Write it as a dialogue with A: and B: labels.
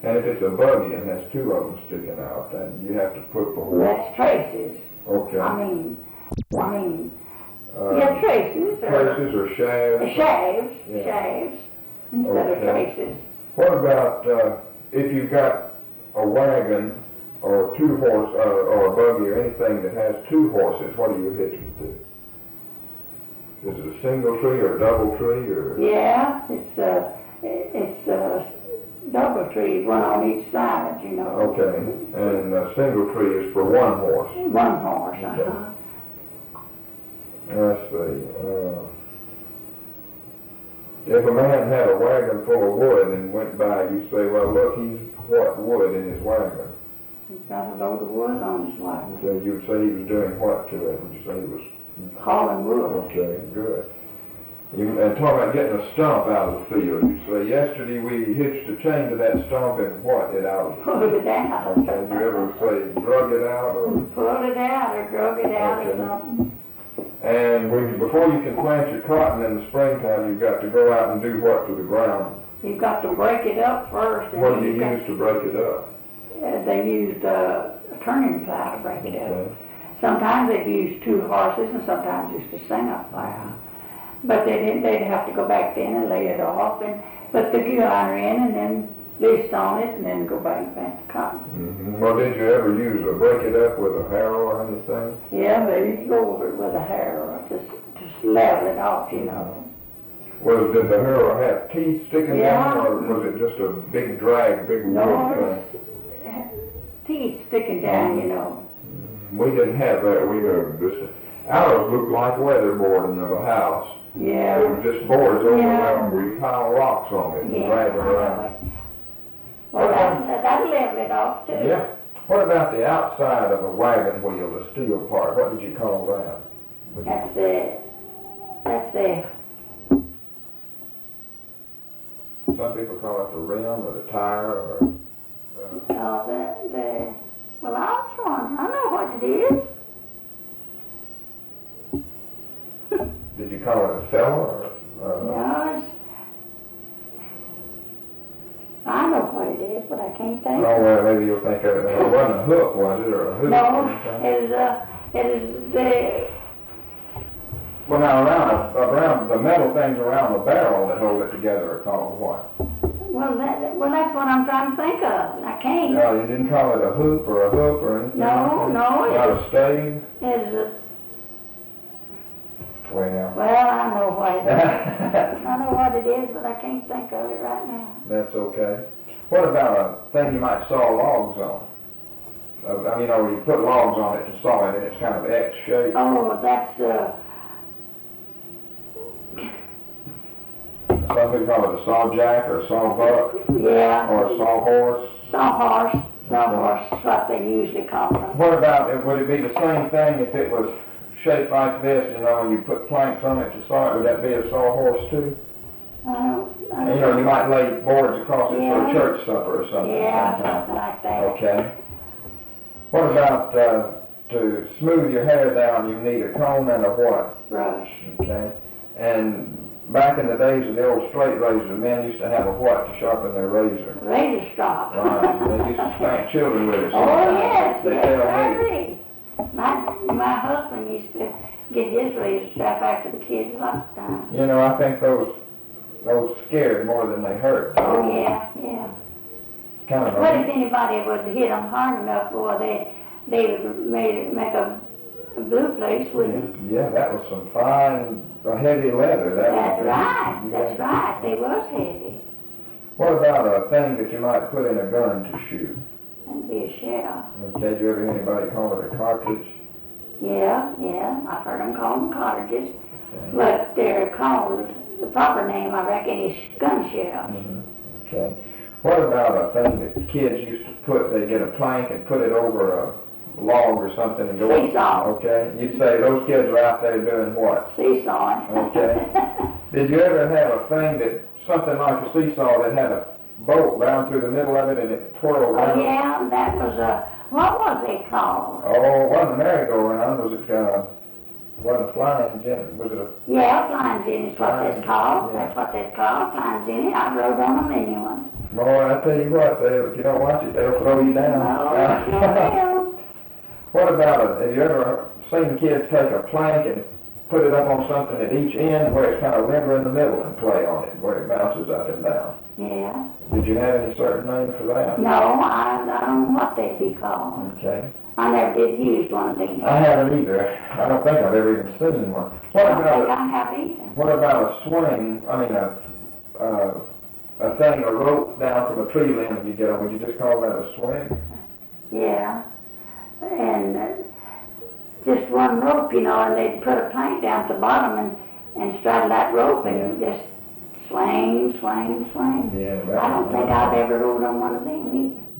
A: And if it's a buggy and has two of them sticking out, then you have to put the horse.
B: That's traces.
A: Okay.
B: I mean, yeah, traces.
A: Traces or shafts?
B: Shafts,
A: Yeah.
B: shafts, instead of traces.
A: What about if you've got a wagon or two horse or a buggy or anything that has two horses? What do you hitch it to? Is it a single tree or a double tree or?
B: Yeah, it's a double tree, one on each side, you know.
A: Okay, and a single tree is for one horse.
B: One horse.
A: Okay. Let's see. If a man had a wagon full of wood and went by, you'd say, well, look, he's what wood in his wagon?
B: He's got a load of wood on his wagon.
A: Okay, you'd say he was doing what to it? Would you say he was
B: hauling wood?
A: Okay, good. And talk about getting a stump out of the field. You say, yesterday we hitched a chain to that stump and what it out?
B: Pulled it out.
A: Okay, you ever say drug it out or?
B: Pulled it out or drug it out or something.
A: And before you can plant your cotton in the springtime, you've got to go out and do what to the ground?
B: You've got to break it up first.
A: What do you use to break it up?
B: They used a turning plow to break it up.
A: Okay.
B: Sometimes they'd use two horses and sometimes just a single plow. But they'd have to go back then and lay it off and put the gear liner in and then list on it and then go back and plant the cotton.
A: Mm-hmm. Well, did you ever break it up with a harrow or anything?
B: Yeah, but you go over it with a harrow, just level it off, you know.
A: Did the harrow have teeth sticking down, or was it just a big drag, big wood thing?
B: Teeth sticking down, you know.
A: We didn't have that. Ours looked like weatherboarding of a house.
B: Yeah.
A: It was just boards over there, and we pile rocks on it and drag it around.
B: Well, that'll level it off too.
A: Yeah. What about the outside of a wagon wheel, the steel part? What did you call that?
B: That's the.
A: Some people call it the rim or the tire or.
B: Well, I know what it is.
A: Did you call it a fella or?
B: No, I know what it is, but I can't think.
A: Oh, well, maybe you'll think of it. It wasn't a hook, was it, or a hook?
B: No, it is the.
A: Well, now around the metal things around the barrel that hold it together are called what?
B: Well, that's what I'm trying to think of, and I can't.
A: No, you didn't call it a hoop or a hook or anything?
B: No.
A: Not a stave?
B: It's a.
A: Well,
B: I know what it is. I know what it is, but I can't think of it right now.
A: That's okay. What about a thing you might saw logs on? You put logs on it to saw it, and it's kind of X-shaped.
B: Oh, that's
A: Some people call it a saw jack or a saw buck.
B: Yeah.
A: Or a saw horse.
B: Sawhorse. Sawhorse is what they usually call them.
A: What about, would it be the same thing if it was shaped like this, and you put planks on it to saw it? Would that be a sawhorse too? You might lay boards across it for a church supper or something.
B: Yeah, something like that.
A: Okay. What about to smooth your hair down, you need a comb and a what?
B: Brush.
A: Okay. And back in the days of the old straight razor, men used to have a what to sharpen their razor?
B: Razor strop.
A: Right. They used to spank children with it
B: Oh,
A: sometimes.
B: yes,
A: They
B: yes,
A: tell me.
B: sorry. My husband used to get his razor strap after the kids lots of time.
A: I think those scared more than they hurt.
B: Oh, yeah.
A: Kind of.
B: What if anybody would hit them hard enough, boy, they would make a blue place, wouldn't they?
A: Yeah, that was some fine, heavy leather.
B: That's right. They was heavy.
A: What about a thing that you might put in a gun to shoot?
B: That'd be a shell.
A: Okay, did you ever hear anybody call it a cartridge?
B: Yeah. I've heard them call them cartridges.
A: Okay.
B: But they're called, the proper name, I reckon, is gun shells.
A: Mm-hmm. Okay. What about a thing that kids used to they get a plank and put it over a log or something and go...
B: Seesaw.
A: Okay. You'd say those kids are out there doing what?
B: Seesawing.
A: Okay. Did you ever have a thing something like a seesaw that had a bolt down through the middle of it and it twirled around?
B: Oh, yeah, that was what was it called?
A: Oh, it wasn't a merry-go-round. Was it, wasn't a flying gin? Was it a...
B: Yeah, flying gin is what that's called.
A: Yeah.
B: That's what that's called, flying gin. I rode on a mini one.
A: Boy, I tell you what, if you don't watch it, they'll throw you down.
B: No,
A: What about have you ever seen kids take a plank and put it up on something at each end where it's kind of limber in the middle and play on it, where it bounces up and down?
B: yeah.
A: Did you have any certain name for that?
B: No, I don't know what they'd be called.
A: Okay.
B: I never did use one of these.
A: I haven't either. I don't think I've ever even seen one.
B: I don't think I have either.
A: What about a swing? I mean, a thing, a rope down from a tree limb you get on. Would you just call that a swing?
B: Yeah. And just one rope, you know, and they'd put a plank down at the bottom and straddle that rope and just swing, swing, swing.
A: Yeah.
B: I don't think I've ever rode on one of them either.